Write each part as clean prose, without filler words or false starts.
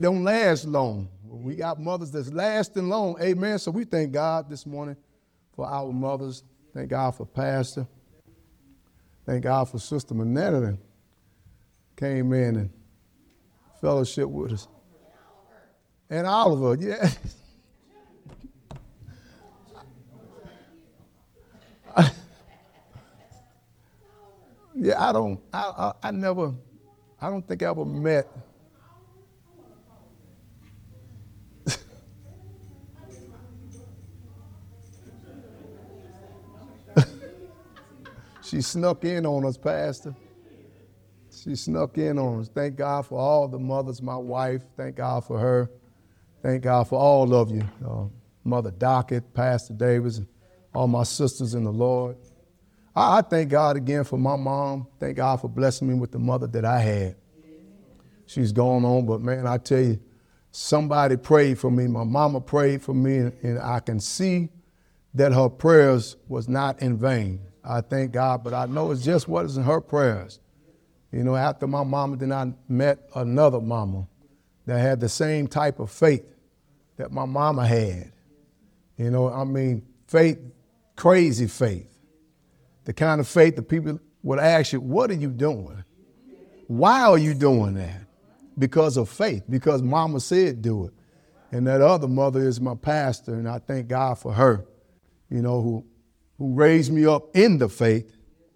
don't last long. We got mothers that's lasting long. Amen. So we thank God this morning for our mothers. Thank God for Pastor. Thank God for Sister Manetta that came in and fellowship with us. And Oliver, yeah. Yeah, I don't think I ever met. She snuck in on us, Pastor. She snuck in on us. Thank God for all the mothers, my wife. Thank God for her. Thank God for all of you. Mother Dockett, Pastor Davis, and all my sisters in the Lord. I thank God again for my mom. Thank God for blessing me with the mother that I had. She's gone on, but man, I tell you, somebody prayed for me. My mama prayed for me, and I can see that her prayers was not in vain. I thank God, but I know it's just what is in her prayers. You know, after my mama, then I met another mama that had the same type of faith that my mama had. You know, I mean, faith, crazy faith. The kind of faith that people would ask you, what are you doing? Why are you doing that? Because of faith, because mama said do it. And that other mother is my pastor, and I thank God for her, you know, who raised me up in the faith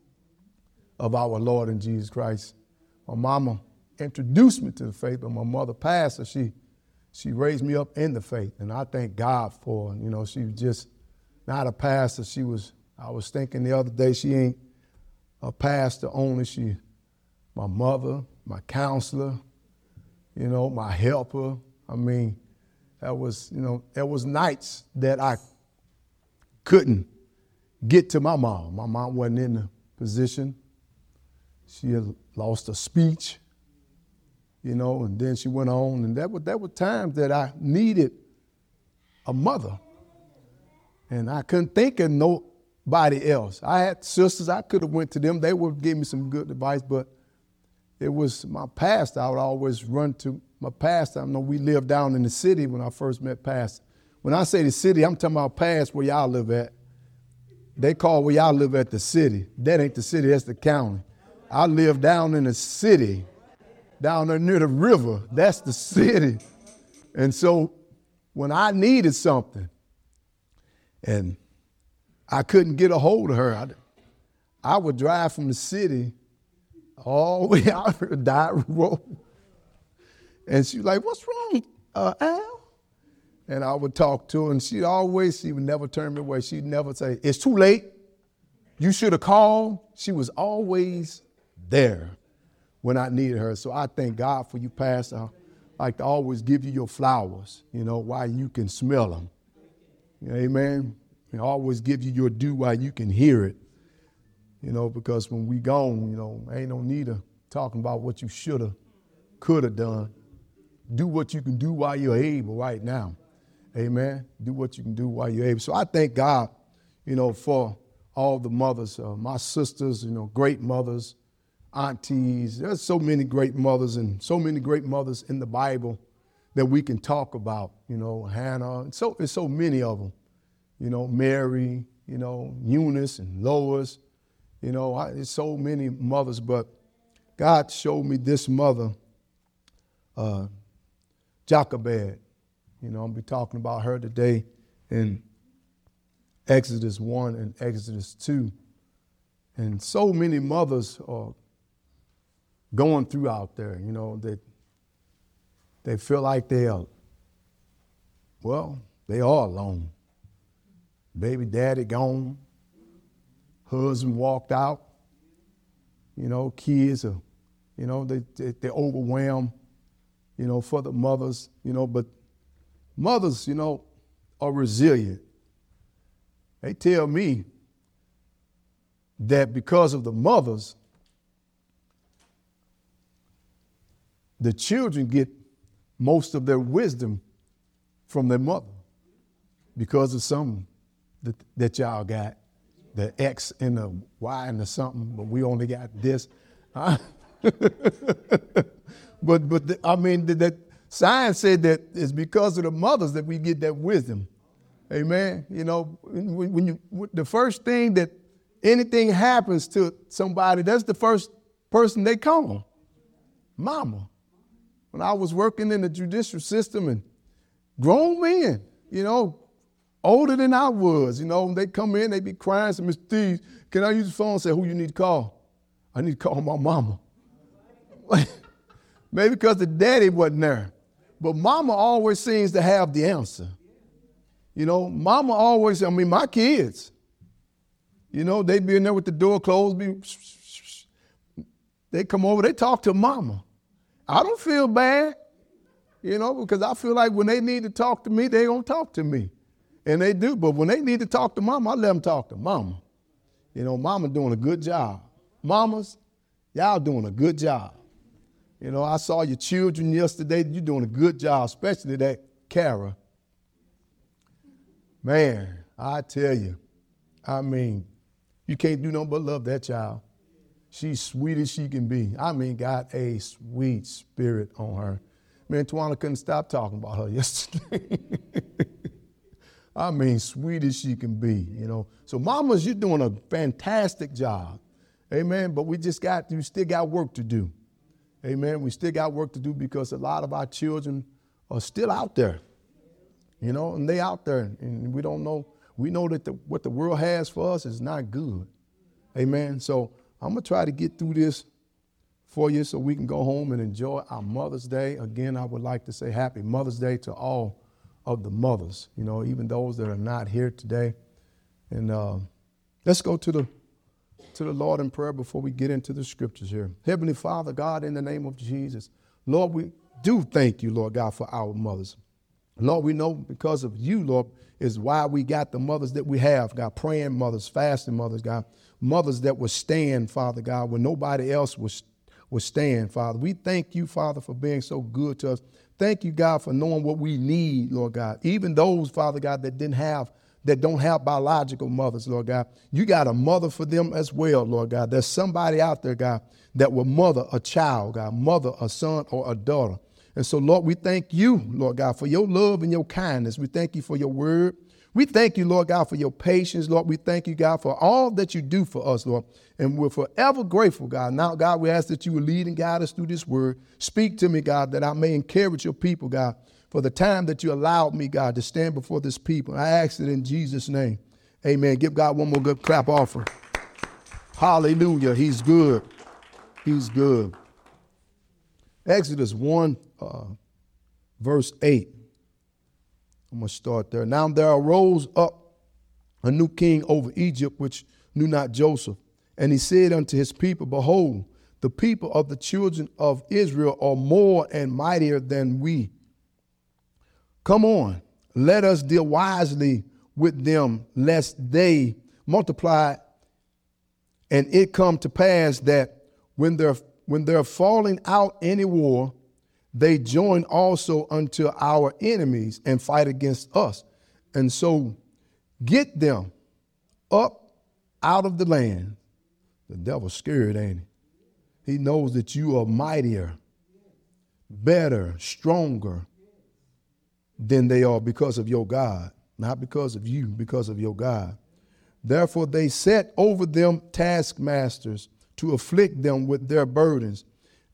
of our Lord and Jesus Christ. My mama introduced me to the faith, but my mother pastor, she raised me up in the faith. And I thank God for her. You know, she was just not a pastor. I was thinking the other day, she ain't a pastor only. She, my mother, my counselor, you know, my helper. I mean, there was nights that I couldn't get to my mom. My mom wasn't in the position. She had lost her speech, you know, and then she went on. And there were times that I needed a mother. And I couldn't think of nobody else. I had sisters, I could have went to them. They would give me some good advice, but it was my pastor. I would always run to my pastor. I know we lived down in the city when I first met Pastor. When I say the city, I'm talking about past where y'all live at. They call where y'all live at the city. That ain't the city, that's the county. I live down in the city, down there near the river. That's the city. And so when I needed something and I couldn't get a hold of her, I would drive from the city all the way out to the Diary Road. And she was like, "What's wrong, Al?" And I would talk to her, and she would never turn me away. She'd never say, "It's too late. You should have called." She was always there when I needed her. So I thank God for you, Pastor. I like to always give you your flowers, you know, while you can smell them. Amen. And always give you your due while you can hear it. You know, because when we gone, you know, ain't no need of talking about what you should have, could have done. Do what you can do while you're able right now. Amen. Do what you can do while you're able. So I thank God, you know, for all the mothers, my sisters, you know, great mothers, aunties. There's so many great mothers and so many great mothers in the Bible that we can talk about, you know, Hannah. And so it's so many of them, you know, Mary, you know, Eunice and Lois, you know, there's so many mothers, but God showed me this mother, Jochebed. You know, I'll be talking about her today in Exodus 1 and Exodus 2. And so many mothers are going through out there, you know, that they feel like they are alone. Baby daddy gone, husband walked out, you know, kids are, you know, they're overwhelmed, you know, for the mothers, you know, but mothers, you know, are resilient. They tell me that because of the mothers, the children get most of their wisdom from their mother because of something that y'all got, the X and the Y and the something, but we only got this. But I mean, that Science said that it's because of the mothers that we get that wisdom. Amen. You know, the first thing that anything happens to somebody, that's the first person they call, mama. When I was working in the judicial system and grown men, you know, older than I was, you know, they come in, they be crying, say, Mr. Steve, can I use the phone? Say, who you need to call? I need to call my mama. Maybe because the daddy wasn't there. But mama always seems to have the answer. You know, mama always, my kids, you know, they be in there with the door closed. They come over, they talk to mama. I don't feel bad, you know, because I feel like when they need to talk to me, they going to talk to me. And they do. But when they need to talk to mama, I let them talk to mama. You know, mama doing a good job. Mamas, y'all doing a good job. You know, I saw your children yesterday. You're doing a good job, especially that Kara. Man, I tell you, you can't do nothing but love that child. She's sweet as she can be. Got a sweet spirit on her. Man, Tawana couldn't stop talking about her yesterday. Sweet as she can be, you know. So mamas, you're doing a fantastic job. Amen. But we still got work to do. Amen. We still got work to do because a lot of our children are still out there, you know, and they out there and we don't know. We know that what the world has for us is not good. Amen. So I'm going to try to get through this for you so we can go home and enjoy our Mother's Day. Again, I would like to say happy Mother's Day to all of the mothers, you know, even those that are not here today. And let's go to the Lord in prayer before we get into the scriptures here. Heavenly Father, God, in the name of Jesus, Lord, we do thank you, Lord God, for our mothers. Lord, we know because of you, Lord, is why we got the mothers that we have, God, praying mothers, fasting mothers, God, mothers that would stand, Father God, when nobody else would stand, Father. We thank you, Father, for being so good to us. Thank you, God, for knowing what we need, Lord God. Even those, Father God, that don't have biological mothers, Lord God. You got a mother for them as well, Lord God. There's somebody out there, God, that will mother a child, God, mother a son or a daughter. And so, Lord, we thank you, Lord God, for your love and your kindness. We thank you for your word. We thank you, Lord God, for your patience, Lord. We thank you, God, for all that you do for us, Lord. And we're forever grateful, God. Now, God, we ask that you will lead and guide us through this word. Speak to me, God, that I may encourage your people, God, for the time that you allowed me, God, to stand before this people. I ask it in Jesus' name. Amen. Give God one more good clap offering. Hallelujah. He's good. He's good. Exodus 1, verse 8. I'm going to start there. Now there arose up a new king over Egypt, which knew not Joseph. And he said unto his people, behold, the people of the children of Israel are more and mightier than we. Come on, let us deal wisely with them, lest they multiply. And it come to pass that when they're falling out any war, they join also unto our enemies and fight against us. And so get them up out of the land. The devil's scared, ain't he? He knows that you are mightier, better, stronger than they are because of your God. Not because of you, because of your God. Therefore they set over them taskmasters to afflict them with their burdens.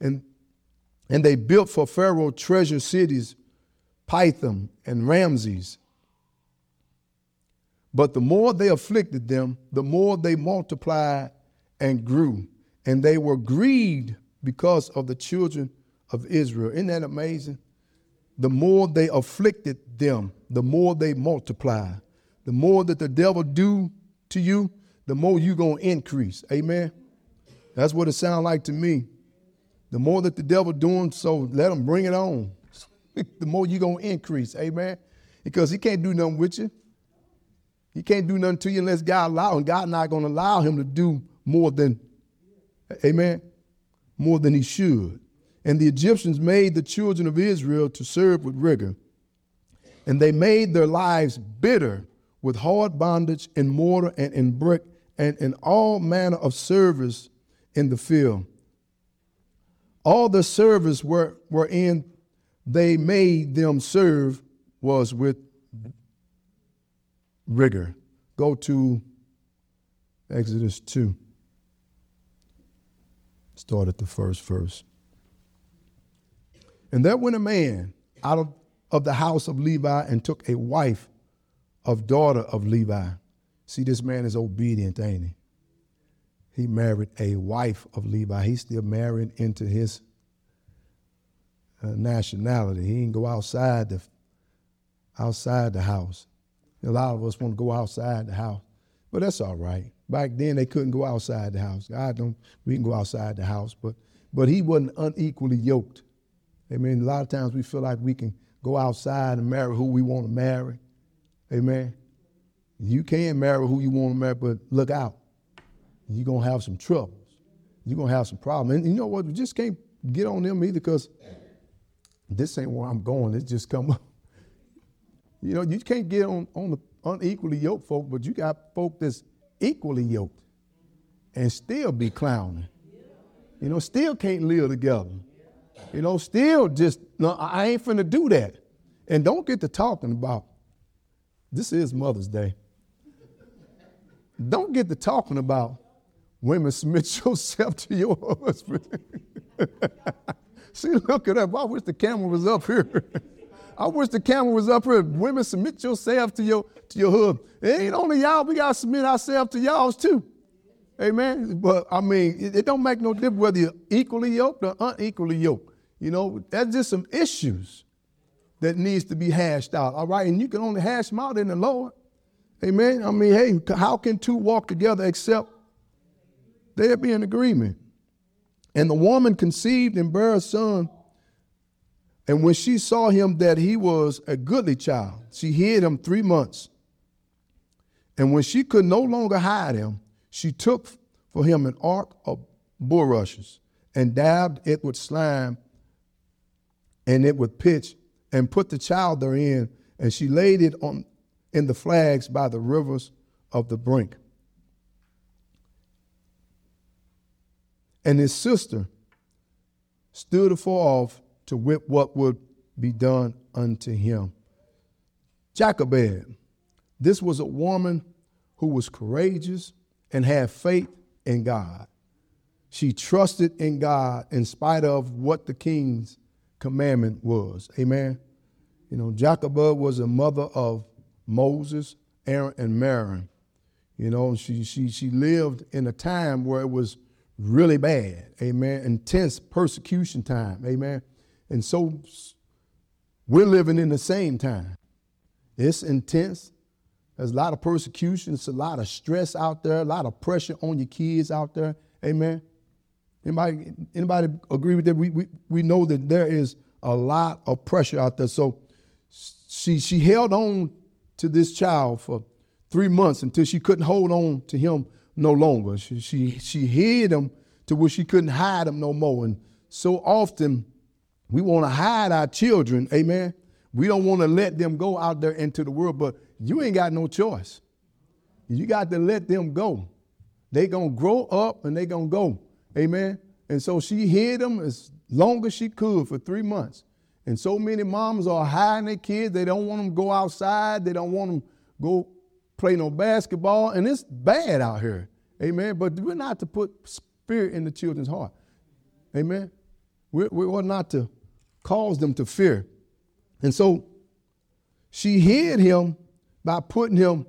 And they built for Pharaoh treasure cities, Pithom and Ramses. But the more they afflicted them, the more they multiplied and grew. And they were grieved because of the children of Israel. Isn't that amazing? The more they afflicted them, the more they multiply. The more that the devil do to you, the more you're going to increase. Amen? That's what it sounds like to me. The more that the devil doing, so let him bring it on. The more you're going to increase. Amen? Because he can't do nothing with you. He can't do nothing to you unless God allow him. God not going to allow him to do more than, amen, more than he should. And the Egyptians made the children of Israel to serve with rigor. And they made their lives bitter with hard bondage in mortar and in brick and in all manner of service in the field. All the service were in they made them serve was with rigor. Go to Exodus 2. Start at the first verse. And there went a man out of the house of Levi and took a wife of daughter of Levi. See, this man is obedient, ain't he? He married a wife of Levi. He's still married into his nationality. He didn't go outside the house. A lot of us want to go outside the house, but that's all right. Back then they couldn't go outside the house. We can go outside the house, but he wasn't unequally yoked. Amen. A lot of times we feel like we can go outside and marry who we want to marry. Amen. You can marry who you want to marry, but look out. You're going to have some troubles. You're going to have some problems. And you know what? We just can't get on them either because this ain't where I'm going. It's just come up. You know, you can't get on the unequally yoked folk, but you got folk that's equally yoked and still be clowning. You know, still can't live together. You know, still just, no, I ain't finna do that. And don't get to talking about, this is Mother's Day. Don't get to talking about women, submit yourself to your husband. See, look at that. I wish the camera was up here. I wish the camera was up here. Women, submit yourself to your husband. It ain't only y'all. We got to submit ourselves to y'all's too. Amen. But, I mean, it don't make no difference whether you're equally yoked or unequally yoked. You know, that's just some issues that needs to be hashed out. All right. And you can only hash them out in the Lord. Amen. I mean, hey, how can two walk together except they'll be in agreement? And the woman conceived and bare a son. And when she saw him that he was a goodly child, she hid him 3 months. And when she could no longer hide him, she took for him an ark of bulrushes and dabbed it with slime and it with pitch and put the child therein. And she laid it in the flags by the rivers of the brink. And his sister stood afar off to wit what would be done unto him. Jochebed, this was a woman who was courageous and had faith in God. She trusted in God in spite of what the king's commandment was. Amen. You know, Jochebed was a mother of Moses, Aaron, and Miriam. You know, she lived in a time where it was really bad. Amen. Intense persecution time. Amen. And so we're living in the same time. It's intense. There's a lot of persecution. It's a lot of stress out there, a lot of pressure on your kids out there. Amen. Anybody agree with that? We know that there is a lot of pressure out there. So she held on to this child for 3 months until she couldn't hold on to him no longer. She hid him to where she couldn't hide him no more. And so often we want to hide our children. Amen. We don't want to let them go out there into the world, but you ain't got no choice. You got to let them go. They going to grow up and they going to go. Amen. And so she hid them as long as she could for 3 months. And so many moms are hiding their kids. They don't want them to go outside. They don't want them to go play no basketball. And it's bad out here. Amen. But we're not to put fear in the children's heart. Amen. We're not to cause them to fear. And so she hid him by putting him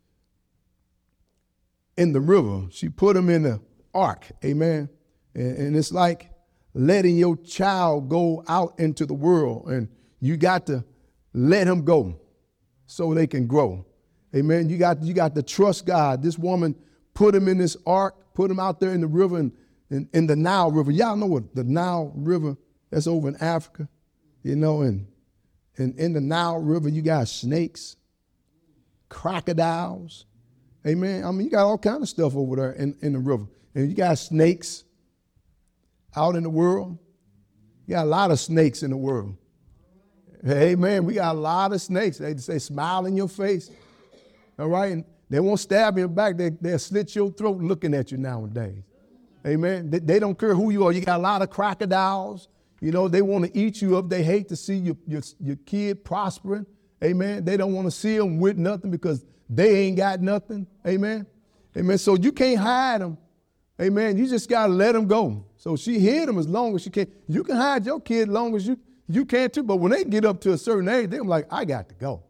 in the river. She put him in the ark. Amen. And it's like letting your child go out into the world, and you got to let him go so they can grow. Amen. You got to trust God. This woman put him in this ark, put him out there in the river, and in the Nile River. Y'all know what the Nile River, that's over in Africa, you know, and in the Nile River, you got snakes, crocodiles. Amen. I mean, you got all kind of stuff over there in the river. And you got snakes out in the world. You got a lot of snakes in the world. Amen. We got a lot of snakes. They say smile in your face. All right. And they won't stab you in the back. They'll slit your throat looking at you nowadays. Amen. They don't care who you are. You got a lot of crocodiles. You know, they want to eat you up. They hate to see your kid prospering. Amen. They don't want to see them with nothing because they ain't got nothing. Amen. Amen. So you can't hide them. Amen. You just got to let them go. So she hid them as long as she can. You can hide your kid as long as you can too. But when they get up to a certain age, they're like, I got to go.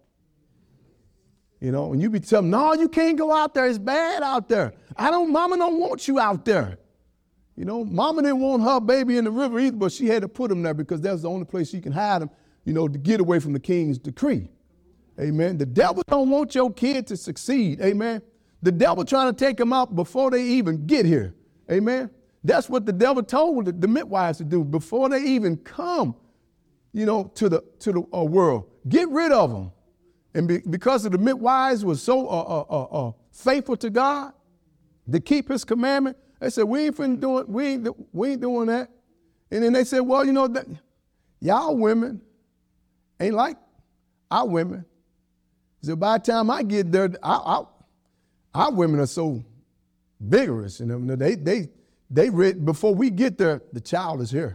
You know, and you be telling them, no, you can't go out there. It's bad out there. Mama don't want you out there. You know, mama didn't want her baby in the river either, but she had to put him there because that's the only place she can hide him, you know, to get away from the king's decree. Amen. The devil don't want your kid to succeed. Amen. The devil trying to take them out before they even get here. Amen. That's what the devil told the midwives to do before they even come, you know, to the world. Get rid of them. And because of the midwives was so faithful to God to keep his commandment, they said, we ain't doing that. And then they said, well, you know, y'all women ain't like our women. So by the time I get there, our women are so vigorous. And they read before we get there, the child is here.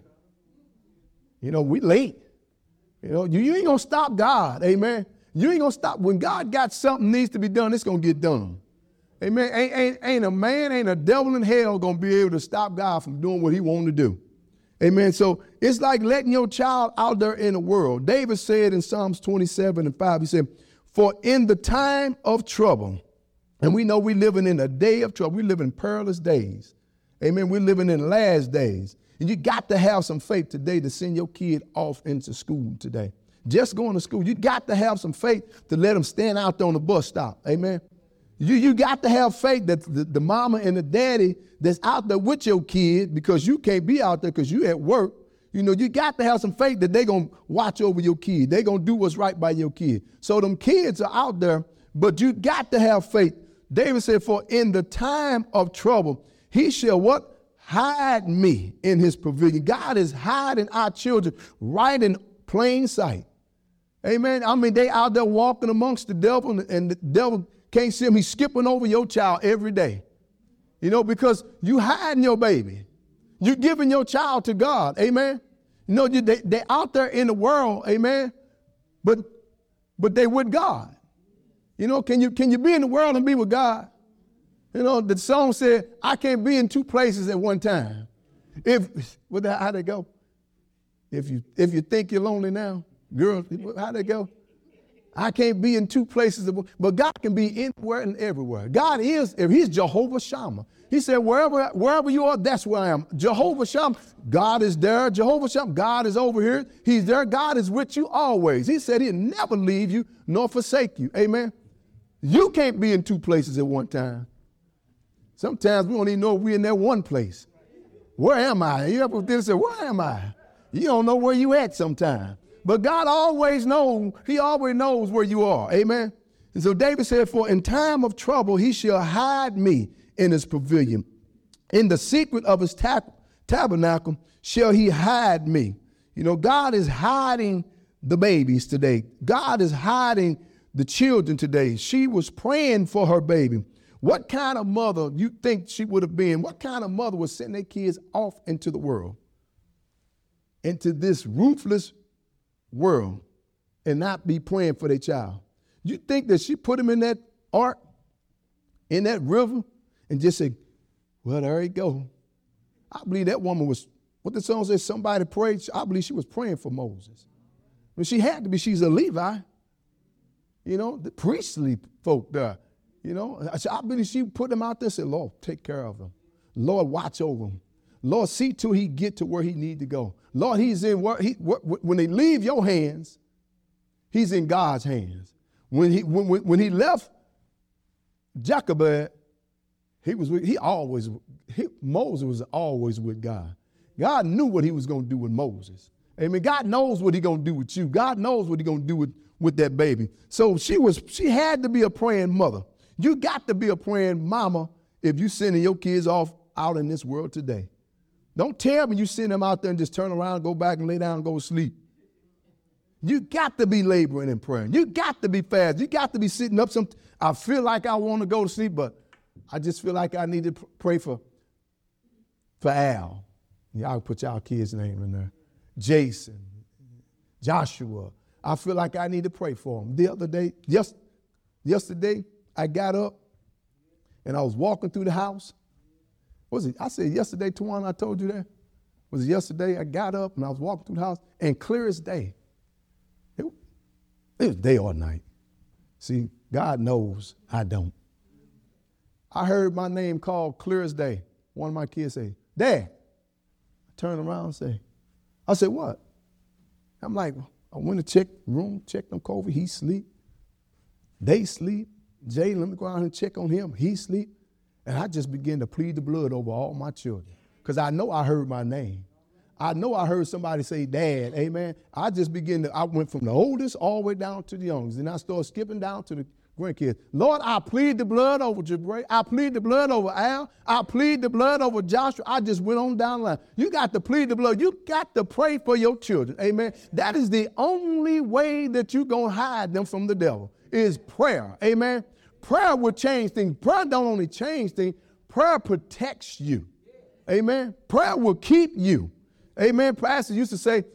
You know, we late. You know, you ain't gonna stop God, amen. You ain't gonna stop. When God got something needs to be done, it's gonna get done. Amen. Ain't a man, ain't a devil in hell gonna be able to stop God from doing what he want to do. Amen. So it's like letting your child out there in the world. David said in Psalms 27:5, he said, for in the time of trouble, and we know we're living in a day of trouble. We live in perilous days. Amen. We're living in last days. And you got to have some faith today to send your kid off into school today. Just going to school. You got to have some faith to let them stand out there on the bus stop. Amen. You got to have faith that the mama and the daddy that's out there with your kid, because you can't be out there because you at work. You know, you got to have some faith that they're going to watch over your kid. They're going to do what's right by your kid. So them kids are out there, but you got to have faith. David said, for in the time of trouble, he shall what? Hide me in his pavilion. God is hiding our children right in plain sight. Amen. I mean, they out there walking amongst the devil, and the devil can't see him. He's skipping over your child every day. You know, because you hiding your baby. You giving your child to God. Amen. You know, they out there in the world. Amen. But they with God. You know, can you be in the world and be with God? You know, the song said, I can't be in two places at one time. How'd it go? If you think you're lonely now, girl, how'd it go? I can't be in two places, but God can be anywhere and everywhere. God he's Jehovah Shammah. He said, wherever you are, that's where I am. Jehovah Shammah, God is there. Jehovah Shammah, God is over here. He's there. God is with you always. He said he'll never leave you nor forsake you. Amen. You can't be in two places at one time. Sometimes we don't even know if we're in that one place. Where am I? You ever say, where am I? You don't know where you at sometimes. But God always knows. He always knows where you are. Amen. And so David said, for in time of trouble, he shall hide me in his pavilion. In the secret of his tabernacle shall he hide me. You know, God is hiding the babies today. God is hiding the children today. She was praying for her baby. What kind of mother you think she would have been? What kind of mother would send their kids off into the world, into this ruthless world, and not be praying for their child? You think that she put him in that ark, in that river, and just say, well, there you go. I believe that woman was, what the song says, somebody prayed. I believe she was praying for Moses. But she had to be. She's a Levi. You know, the priestly folk there. You know, I believe she put them out there and said, Lord, take care of them. Lord, watch over them. Lord, see till he get to where he need to go. Lord, he's in when they leave your hands, he's in God's hands. When he left Jochebed, Moses was always with God. God knew what he was going to do with Moses. Amen. God knows what he's going to do with you. God knows what he's going to do with that baby. So she had to be a praying mother. You got to be a praying mama if you sending your kids off out in this world today. Don't tell me you send them out there and just turn around, go back and lay down and go to sleep. You got to be laboring and praying. You got to be fast. You got to be sitting up. I feel like I want to go to sleep, but I just feel like I need to pray for Al. Y'all put y'all kids' name in there. Jason, Joshua. I feel like I need to pray for them. The other day, yesterday, I got up and I was walking through the house. Was it? I said yesterday, Tawana, I told you that. Was it yesterday? I got up and I was walking through the house, and clear as day. It was day or night. See, God knows I don't. I heard my name called clear as day. One of my kids say, Dad. I turned around and I said, what? I'm like, I went to check the room, checked on Kobe. He sleep. They sleep. Jay, let me go out and check on him. He sleep. And I just began to plead the blood over all my children because I know I heard my name. I know I heard somebody say, Dad, amen. I went from the oldest all the way down to the youngest. And I started skipping down to the grandkids. Lord, I plead the blood over Jabray. I plead the blood over Al. I plead the blood over Joshua. I just went on down the line. You got to plead the blood. You got to pray for your children. Amen. That is the only way that you're going to hide them from the devil is prayer. Amen. Prayer will change things. Prayer don't only change things. Prayer protects you. Amen. Prayer will keep you. Amen. Pastor used to say,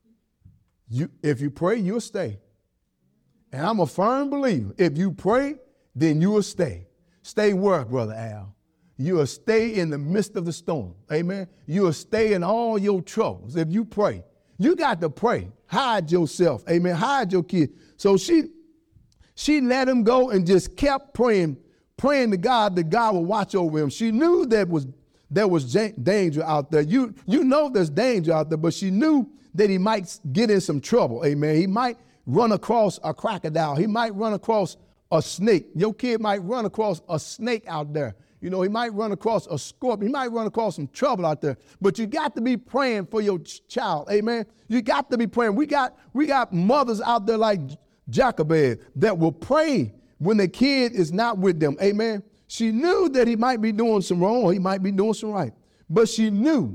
if you pray, you'll stay. And I'm a firm believer. If you pray, then you will stay. Stay where, Brother Al? You will stay in the midst of the storm. Amen. You will stay in all your troubles if you pray. You got to pray. Hide yourself. Amen. Hide your kids. So she let him go and just kept praying to God that God will watch over him. She knew there was danger out there. You know there's danger out there, but she knew that he might get in some trouble. Amen. He might run across a crocodile. He might run across a snake. Your kid might run across a snake out there. You know, he might run across a scorpion. He might run across some trouble out there. But you got to be praying for your child. Amen. You got to be praying. We got mothers out there like Jochebed that will pray when the kid is not with them. Amen. She knew that he might be doing some wrong or he might be doing some right. But she knew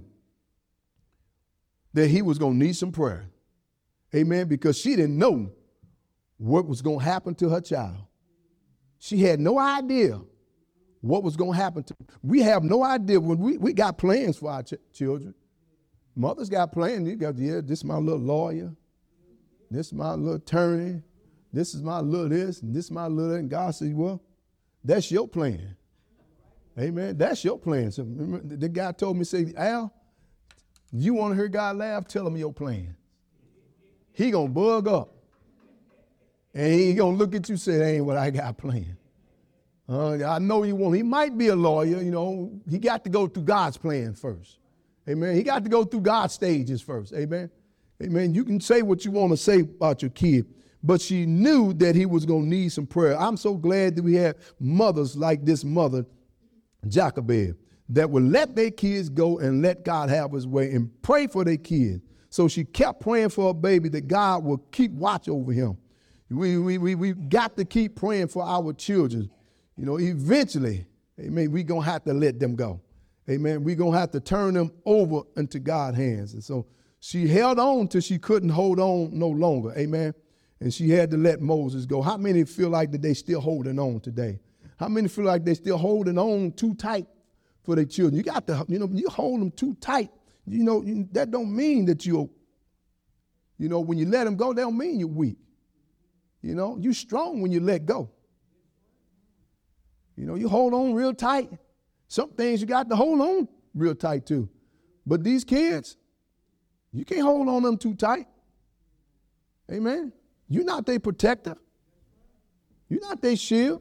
that he was going to need some prayer. Amen. Because she didn't know what was going to happen to her child. She had no idea what was going to happen to her. We have no idea when we got plans for our children. Mothers got plans. You got, this is my little lawyer. This is my little attorney. This is my little this, and this is my little that. And God says, well, that's your plan. Amen. That's your plan. So remember, the guy told me, say, Al, you want to hear God laugh? Tell him your plan. He going to bug up. And he going to look at you and say, that ain't what I got planned. I know you won't. He might be a lawyer, you know. He got to go through God's plan first. Amen. He got to go through God's stages first. Amen. Amen. You can say what you want to say about your kid, but she knew that he was going to need some prayer. I'm so glad that we have mothers like this mother, Jochebed, that will let their kids go and let God have his way and pray for their kids. So she kept praying for her baby that God will keep watch over him. We got to keep praying for our children. You know, eventually, amen, we're going to have to let them go. Amen. We're going to have to turn them over into God's hands. And so she held on till she couldn't hold on no longer. Amen. And she had to let Moses go. How many feel like that they still holding on today? How many feel like they still holding on too tight for their children? You got to, you hold them too tight. That don't mean that when you let them go, that don't mean you're weak. You're strong when you let go. You hold on real tight. Some things you got to hold on real tight too. But these kids, you can't hold on them too tight. Amen. You're not their protector. You're not their shield.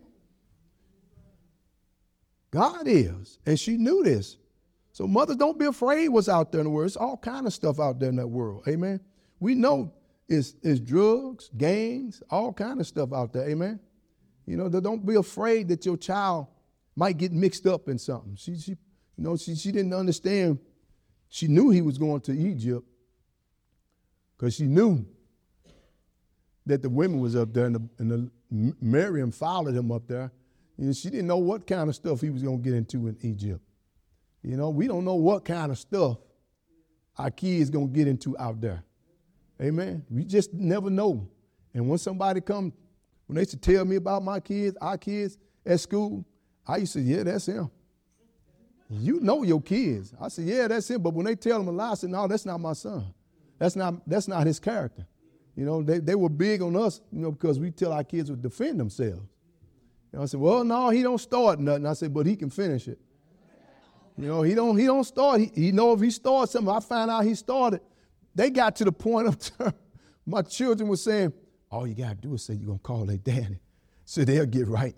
God is. And she knew this. So mothers, don't be afraid what's out there in the world. It's all kind of stuff out there in that world. Amen. We know it's drugs, gangs, all kind of stuff out there. Amen. Don't be afraid that your child might get mixed up in something. She didn't understand. She knew he was going to Egypt because she knew that the women was up there and Miriam followed him up there. She didn't know what kind of stuff he was going to get into in Egypt. We don't know what kind of stuff our kids going to get into out there. Amen. We just never know. And when somebody come, when they used to tell me about our kids at school, I used to say, yeah, that's him. You know your kids. I said, yeah, that's him. But when they tell them a lie, I said, no, that's not my son. That's not his character. You know, they were big on us, you know, because we tell our kids to defend themselves. You know, I said, well, no, he don't start nothing. I said, but he can finish it. You know, he don't start. He know if he starts something, I find out he started. They got to the point of my children were saying, all you got to do is say you're going to call their daddy, so they'll get right.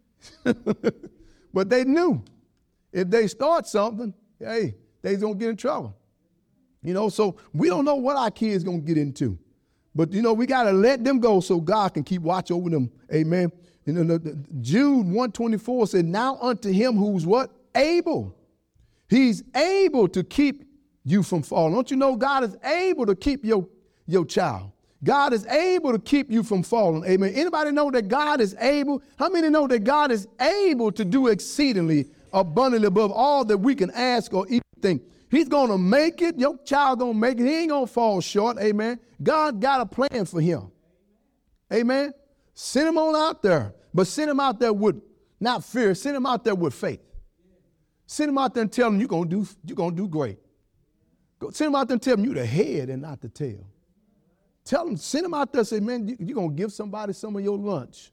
But they knew if they start something, hey, they's going to get in trouble. You know, so we don't know what our kids going to get into. But, you know, we got to let them go so God can keep watch over them. Amen. You know, Jude 1:24 said, now unto him who's what? Able. He's able to keep you from falling. Don't you know God is able to keep your child? God is able to keep you from falling. Amen. Anybody know that God is able? How many know that God is able to do exceedingly abundantly above all that we can ask or even think? He's going to make it. Your child going to make it. He ain't going to fall short. Amen. God got a plan for him. Amen. Send him on out there. But send him out there with not fear. Send him out there with faith. Send him out there and tell him you're going to do great. Send him out there and tell him you're the head and not the tail. Send him out there and say, man, you're going to give somebody some of your lunch.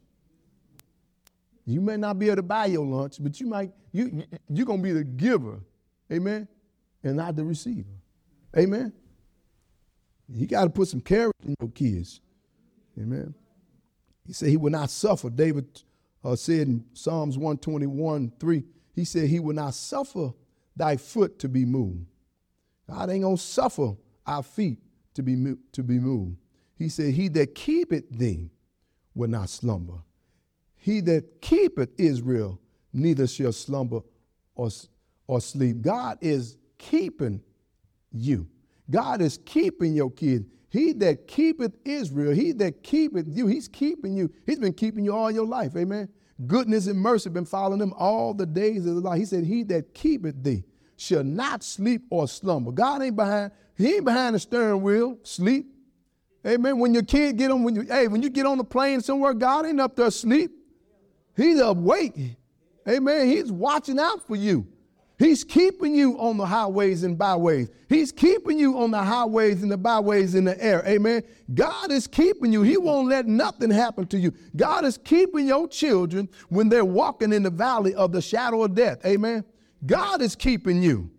You may not be able to buy your lunch, but you're going to be the giver. Amen. And not the receiver. Amen. You got to put some character in your kids. Amen. He said he will not suffer. David said in Psalms 121:3, he said he will not suffer thy foot to be moved. God ain't going to suffer our feet to be moved. He said, he that keepeth thee will not slumber. He that keepeth Israel neither shall slumber or sleep. God is keeping you. God is keeping your kids. He that keepeth Israel, he that keepeth you, he's keeping you. He's been keeping you all your life. Amen. Goodness and mercy have been following them all the days of the life. He said, he that keepeth thee shall not sleep or slumber. God ain't behind. He ain't behind the steering wheel, sleep. Amen. When your kid get on, when you get on the plane somewhere, God ain't up there asleep. He's awake. Amen. He's watching out for you. He's keeping you on the highways and byways. He's keeping you on the highways and the byways in the air. Amen. God is keeping you. He won't let nothing happen to you. God is keeping your children when they're walking in the valley of the shadow of death. Amen. God is keeping you.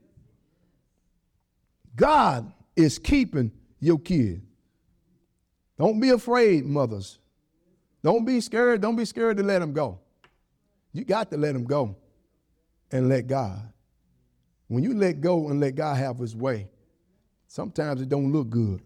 God is keeping your kid. Don't be afraid, mothers. Don't be scared. Don't be scared to let them go. You got to let them go and let God. When you let go and let God have his way, sometimes it don't look good.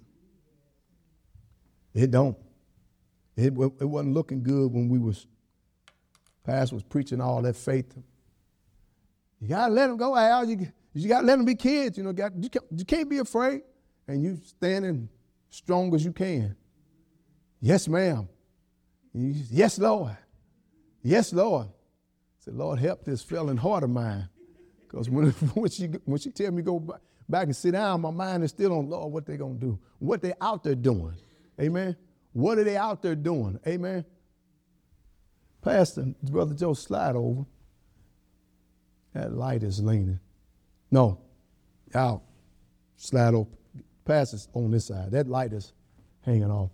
It don't. It wasn't looking good when Pastor was preaching all that faith. You got to let them go, Al. You got to let them be kids. You know, you can't be afraid. And you standing strong as you can. Yes, ma'am. Yes, Lord. Yes, Lord. I said, Lord, help this felling heart of mine. Because when she tell me go back and sit down, my mind is still on, Lord, what they going to do? What they out there doing? Amen. What are they out there doing? Amen. Pastor, Brother Joe, slide over. That light is leaning. No, out. Slide over. Pastor's on this side. That light is hanging off.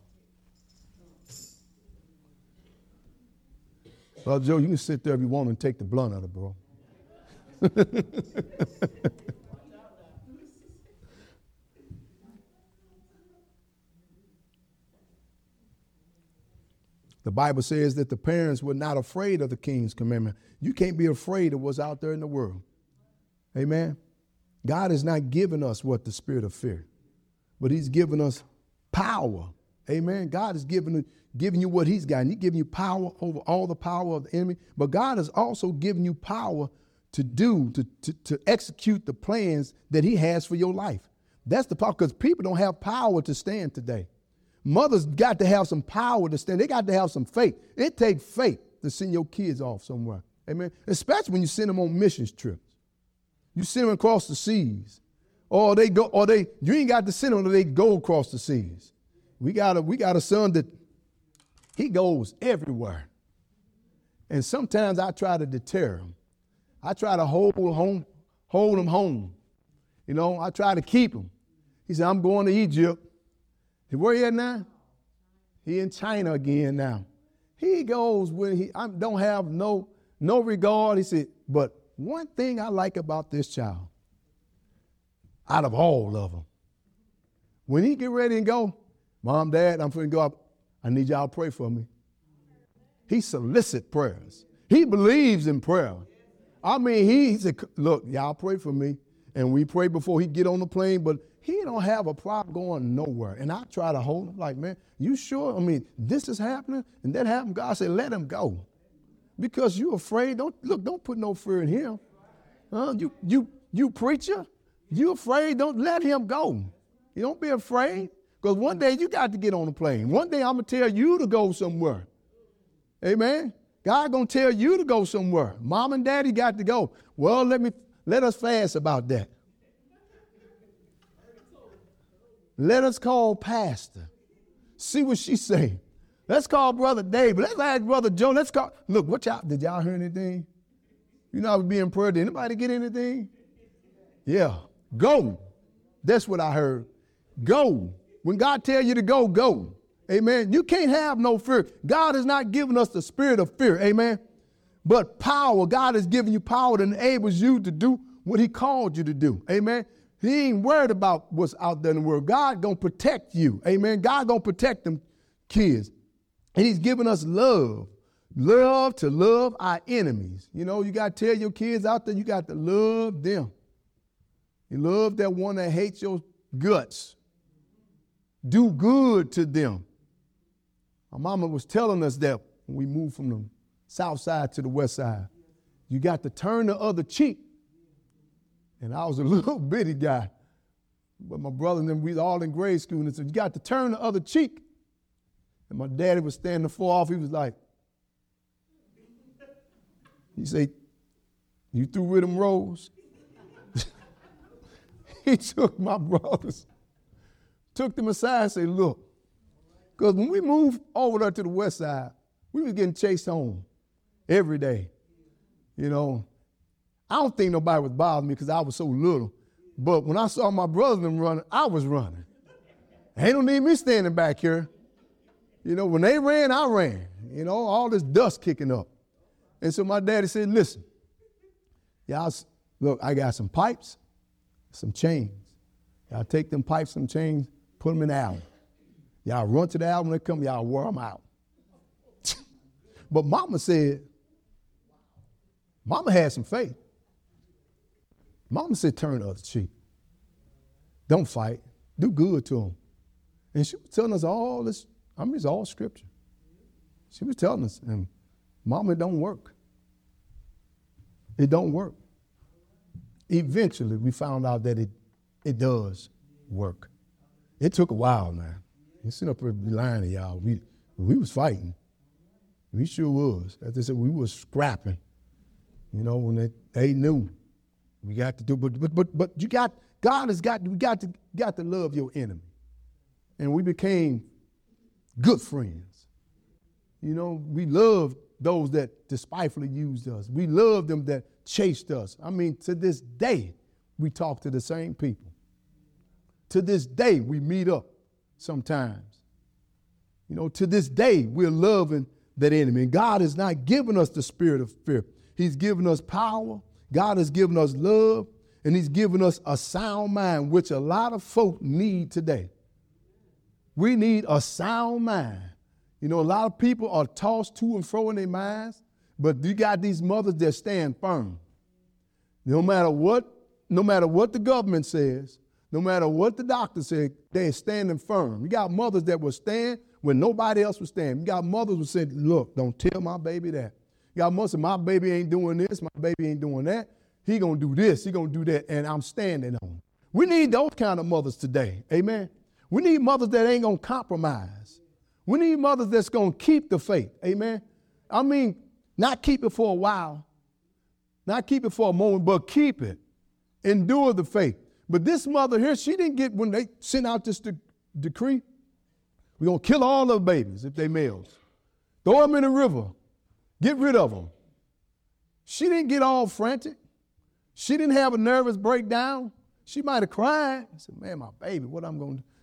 Brother Joe, you can sit there if you want and take the blunt of it, bro. The Bible says that the parents were not afraid of the king's commandment. You can't be afraid of what's out there in the world. Amen. God has not given us what the spirit of fear, but he's given us power. Amen. God is giving you what he's got. And he's giving you power over all the power of the enemy. But God has also given you power to execute the plans that he has for your life. That's the power, because people don't have power to stand today. Mothers got to have some power to stand. They got to have some faith. It takes faith to send your kids off somewhere. Amen. Especially when you send them on missions trips. You send them across the seas. You ain't got to send them until they go across the seas. We got a son that he goes everywhere. And sometimes I try to deter him. I try to hold him home. You know, I try to keep him. He said, I'm going to Egypt. Where he at now? He in China again now. He goes when he don't have no regard. He said, but one thing I like about this child, out of all of them, when he get ready and go, Mom, Dad, I'm finna go up. I need y'all to pray for me. He solicits prayers. He believes in prayer. I mean, he said, look, y'all pray for me. And we pray before he get on the plane, but he don't have a problem going nowhere. And I try to hold him like, man, you sure? I mean, this is happening and that happened. God said, let him go. Because you're afraid. Don't put no fear in him. You preacher, you afraid, don't let him go. You don't be afraid. Because one day you got to get on the plane. One day I'm going to tell you to go somewhere. Amen. God going to tell you to go somewhere. Mom and Daddy got to go. Well, let us fast about that. Let us call Pastor. See what she say. Let's call Brother David. Let's ask Brother Joe. Look, did y'all hear anything? You know I was being prayer. Did anybody get anything? Yeah. Go. That's what I heard. Go. When God tells you to go, go. Amen. You can't have no fear. God has not given us the spirit of fear. Amen. But power. God has given you power that enables you to do what he called you to do. Amen. He ain't worried about what's out there in the world. God gonna protect you. Amen. God gonna protect them kids. And he's given us love. Love to love our enemies. You know, you got to tell your kids out there, you got to love them. You love that one that hates your guts. Do good to them. My mama was telling us that when we moved from the south side to the west side. You got to turn the other cheek. And I was a little bitty guy. But my brother and them, we was all in grade school. And said, you got to turn the other cheek. And my daddy was standing far off. He was like, he said, you through with them rolls? He took my brothers, took them aside and said, look, because when we moved over there to the west side, we was getting chased home every day. You know, I don't think nobody was bothering me because I was so little. But when I saw my brothers them running, I was running. Ain't no need me standing back here. You know, when they ran, I ran. You know, all this dust kicking up. And so my daddy said, listen, y'all, look, I got some pipes, some chains. Y'all take them pipes, some chains, put them in the alley. Y'all run to the alley when they come, y'all wear them out. But mama said, mama had some faith. Mama said, turn the other cheek. Don't fight. Do good to them. And she was telling us all this. I mean, it's all scripture. She was telling us, and mama, it don't work. It don't work. Eventually, we found out that it does work. It took a while, man. You sit up here lying to y'all. We was fighting. We sure was. As they said, we was scrapping. You know, when they knew we got to do, but you got, God has got, we got to love your enemy. And we became good friends. You know, we loved those that despitefully used us. We loved them that chased us. I mean, to this day, we talk to the same people. To this day, we meet up sometimes. You know, to this day, we're loving that enemy. And God has not given us the spirit of fear. He's given us power. God has given us love. And he's given us a sound mind, which a lot of folk need today. We need a sound mind. You know, a lot of people are tossed to and fro in their minds, but you got these mothers that stand firm. No matter what the government says, no matter what the doctor said, they're standing firm. You got mothers that will stand when nobody else will stand. You got mothers who said, look, don't tell my baby that. You got mothers that my baby ain't doing this, my baby ain't doing that. He gonna do this, he gonna do that, and I'm standing on it. We need those kind of mothers today, amen? We need mothers that ain't gonna compromise. We need mothers that's gonna keep the faith, amen? I mean, not keep it for a while, not keep it for a moment, but keep it. Endure the faith. But this mother here, she didn't get, when they sent out this decree, we're gonna kill all the babies if they males. Throw them in the river. Get rid of them. She didn't get all frantic. She didn't have a nervous breakdown. She might have cried. I said, man, my baby, what I'm going to do?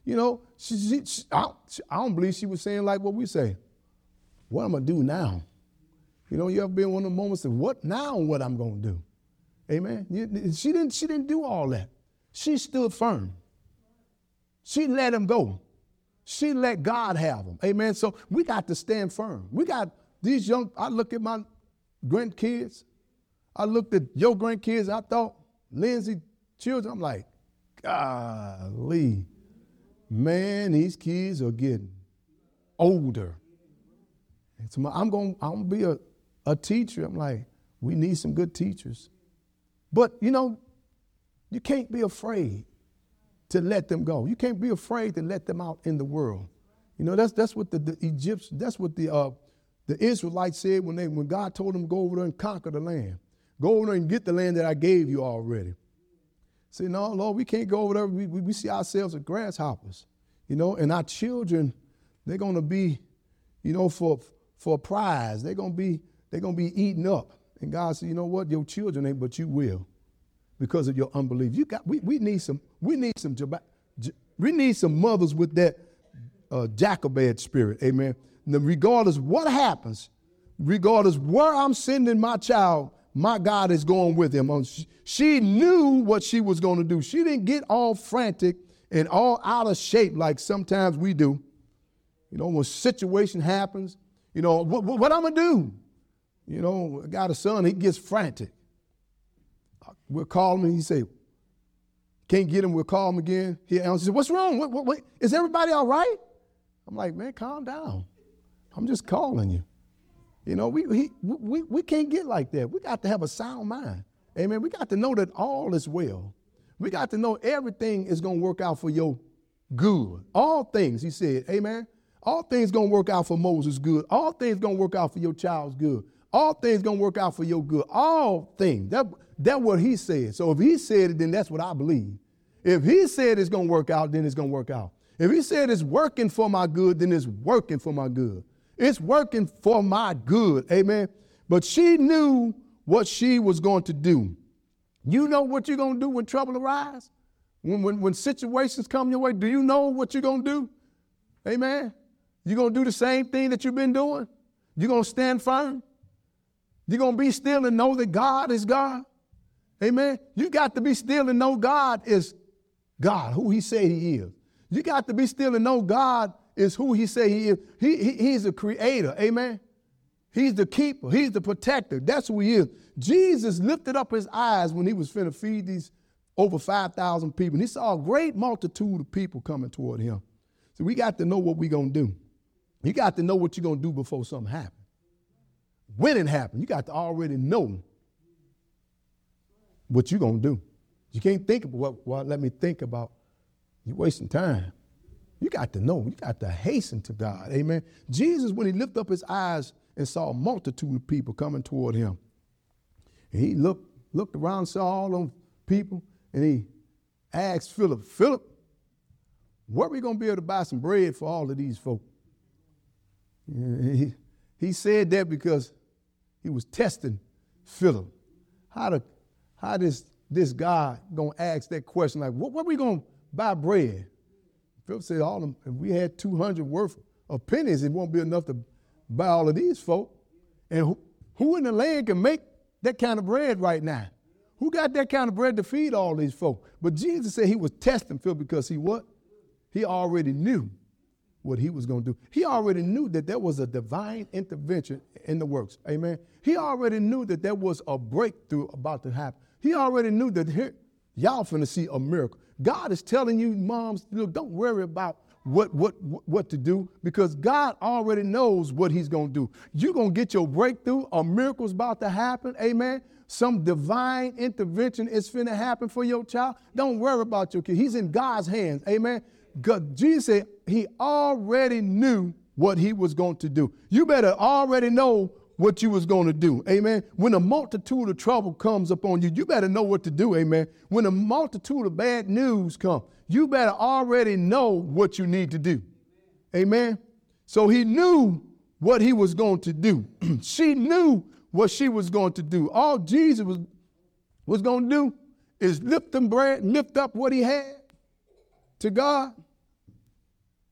You know, I don't believe she was saying like what we say. What I'm going to do now? You know, you ever been in one of the moments of what now and what I'm going to do? Amen. She didn't do all that. She stood firm. She let him go. She let God have him. Amen. So we got to stand firm. We got these I look at my grandkids. I looked at your grandkids. I thought, Lindsay, children, I'm like, golly, man, these kids are getting older. And so I'm going to be a teacher. I'm like, we need some good teachers. But, you know, you can't be afraid to let them go. You can't be afraid to let them out in the world. You know, that's what the Egyptians, that's what the Israelites said when God told them to go over there and conquer the land. Go over there and get the land that I gave you already. Say, no, Lord, we can't go over there. We see ourselves as grasshoppers, you know, and our children, they're going to be, you know, for a prize. They're going to be eaten up. And God said, you know what? Your children ain't, but you will, because of your unbelief. We need some mothers with that Jochebed spirit. Amen. Now, regardless what happens, regardless where I'm sending my child, my God is going with him. She knew what she was going to do. She didn't get all frantic and all out of shape like sometimes we do. You know, when a situation happens, you know, what I'm going to do? You know, I got a son, he gets frantic. We'll call him and he say, can't get him, we'll call him again. He answers, what's wrong? What? Is everybody all right? I'm like, man, calm down. I'm just calling you. You know, we can't get like that. We got to have a sound mind. Amen. We got to know that all is well. We got to know everything is going to work out for your good. All things, he said, amen. All things going to work out for Moses' good. All things going to work out for your child's good. All things going to work out for your good. All things. That's what he said. So if he said it, then that's what I believe. If he said it's going to work out, then it's going to work out. If he said it's working for my good, then it's working for my good. It's working for my good. Amen. But she knew what she was going to do. You know what you're going to do when trouble arises? When situations come your way, do you know what you're going to do? Amen. You're going to do the same thing that you've been doing. You're going to stand firm. You're going to be still and know that God is God. Amen. You got to be still and know God is God, who he said he is. You got to be still and know God is who he said he is. He's a creator. Amen. He's the keeper. He's the protector. That's who he is. Jesus lifted up his eyes when he was finna feed these over 5,000 people. And he saw a great multitude of people coming toward him. So we got to know what we're going to do. You got to know what you're going to do before something happens. When it happens, you got to already know what you're going to do. You can't think about, well, let me think about, you're wasting time. You got to know. You got to hasten to God. Amen. Jesus, when he lifted up his eyes and saw a multitude of people coming toward him, and he looked around, saw all them people, and he asked Philip, where are we going to be able to buy some bread for all of these folk? He said that because he was testing Philip. How this guy going to ask that question, like, what are we going to buy bread? Philip said, if we had 200 worth of pennies, it won't be enough to buy all of these folk. And who in the land can make that kind of bread right now? Who got that kind of bread to feed all these folk? But Jesus said he was testing Philip because he already knew what he was going to do. He already knew that there was a divine intervention in the works. Amen. He already knew that there was a breakthrough about to happen. He already knew that here, y'all finna see a miracle. God is telling you, moms, look, don't worry about what to do, because God already knows what he's going to do. You're going to get your breakthrough. A miracle's about to happen. Amen. Some divine intervention is finna happen for your child. Don't worry about your kid. He's in God's hands. Amen. God, Jesus said he already knew what he was going to do. You better already know what you was going to do. Amen. When a multitude of trouble comes upon you, you better know what to do. Amen. When a multitude of bad news come, you better already know what you need to do. Amen. So he knew what he was going to do. She knew what she was going to do. All Jesus was going to do is lift up what he had to God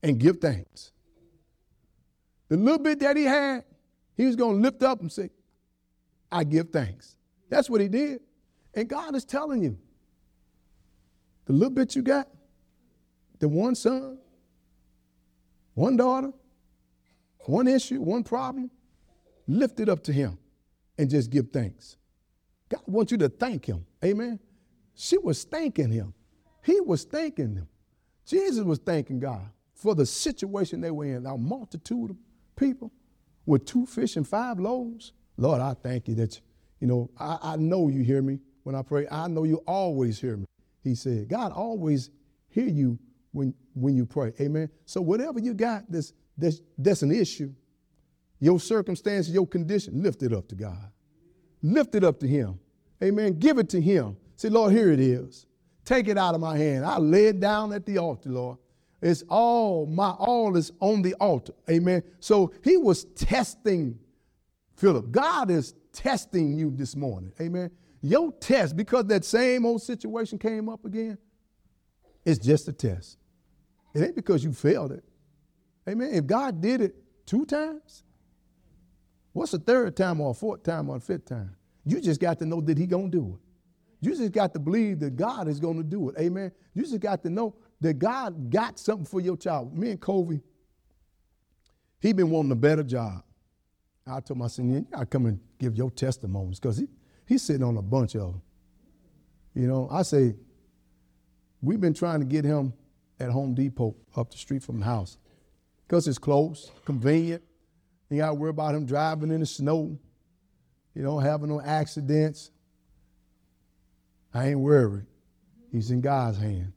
and give thanks. The little bit that he had, he was going to lift up and say, I give thanks. That's what he did. And God is telling you, the little bit you got, the one son, one daughter, one issue, one problem, lift it up to him and just give thanks. God wants you to thank him. Amen. She was thanking him. He was thanking him. Jesus was thanking God for the situation they were in. A multitude of people with 2 fish and 5 loaves. Lord, I thank you that, I know you hear me when I pray. I know you always hear me. He said, God always hear you when you pray. Amen. So whatever you got that's an issue, your circumstance, your condition, lift it up to God. Lift it up to him. Amen. Give it to him. Say, Lord, here it is. Take it out of my hand. I lay it down at the altar, Lord. It's all is on the altar. Amen. So he was testing Philip. God is testing you this morning. Amen. Your test, because that same old situation came up again, it's just a test. It ain't because you failed it. Amen. If God did it 2 times, what's the 3rd time or 4th time or 5th time? You just got to know that he going to do it. You just got to believe that God is going to do it. Amen. You just got to know that God got something for your child. Me and Covey, he been wanting a better job. I told him, I said, you got to come and give your testimonies, because he's sitting on a bunch of them. I say, we've been trying to get him at Home Depot up the street from the house, because it's close, convenient. You got to worry about him driving in the snow, having no accidents. I ain't worried. He's in God's hand.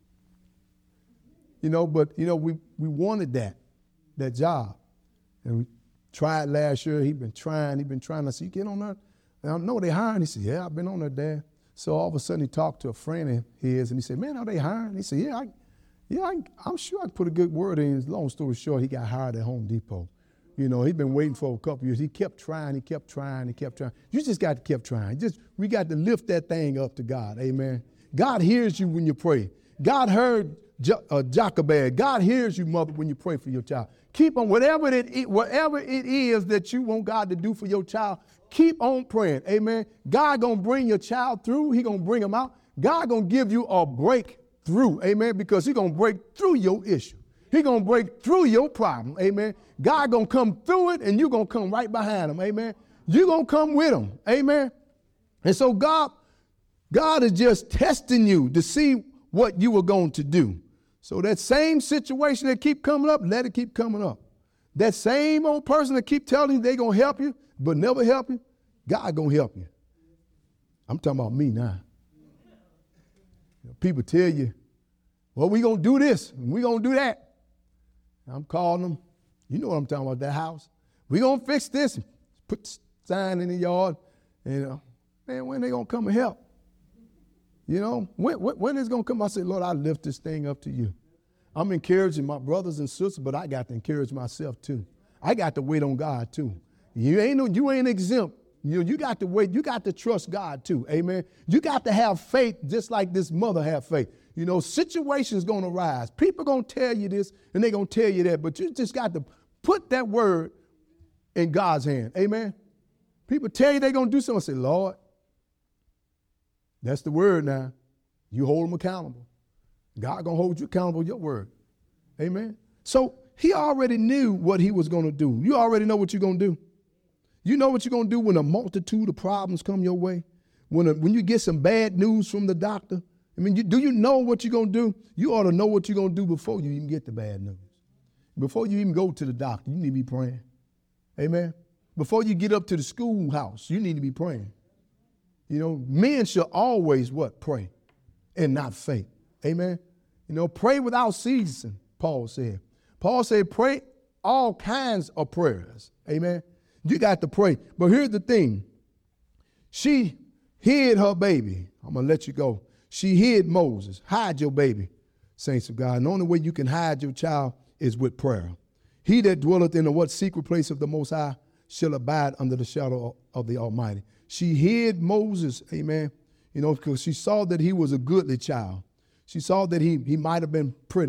But we wanted that job. And we tried last year. He'd been trying. I said, you get on there? And I know they hiring. He said, yeah, I've been on there, Dad. So all of a sudden he talked to a friend of his, and he said, man, are they hiring? He said, I'm sure I could put a good word in. Long story short, he got hired at Home Depot. He'd been waiting for a couple years. He kept trying. You just got to keep trying. We got to lift that thing up to God. Amen. God hears you when you pray. God heard Jochebed. God hears you, mother, when you pray for your child. Keep on, whatever it is that you want God to do for your child, keep on praying. Amen. God going to bring your child through. He going to bring him out. God going to give you a breakthrough. Amen. Because he going to break through your issue. He going to break through your problem. Amen. God going to come through it, and you're going to come right behind him. Amen. You're going to come with him. Amen. And so God is just testing you to see what you are going to do. So that same situation that keep coming up, let it keep coming up. That same old person that keep telling you they're going to help you, but never help you, God going to help you. I'm talking about me now. People tell you, well, we going to do this, and we going to do that. I'm calling them. You know what I'm talking about, that house. We going to fix this, and put the sign in the yard. Man, when they going to come and help? When is going to come? I say, Lord, I lift this thing up to you. I'm encouraging my brothers and sisters, but I got to encourage myself too. I got to wait on God too. You ain't exempt. You got to wait. You got to trust God too. Amen. You got to have faith just like this mother had faith. Situations going to rise. People going to tell you this and they're going to tell you that, but you just got to put that word in God's hand. Amen. People tell you they're going to do something. I say, Lord, that's the word now. You hold them accountable. God going to hold you accountable to your word. Amen. So he already knew what he was going to do. You already know what you're going to do. You know what you're going to do when a multitude of problems come your way? When you get some bad news from the doctor? Do you know what you're going to do? You ought to know what you're going to do before you even get the bad news. Before you even go to the doctor, you need to be praying. Amen. Before you get up to the schoolhouse, you need to be praying. Men should always pray and not faint. Amen. Pray without ceasing, Paul said. Paul said, pray all kinds of prayers. Amen. You got to pray. But here's the thing. She hid her baby. I'm going to let you go. She hid Moses. Hide your baby, saints of God. And the only way you can hide your child is with prayer. He that dwelleth in the secret place of the Most High shall abide under the shadow of the Almighty. She hid Moses, amen, because she saw that he was a goodly child. She saw that he might have been pretty.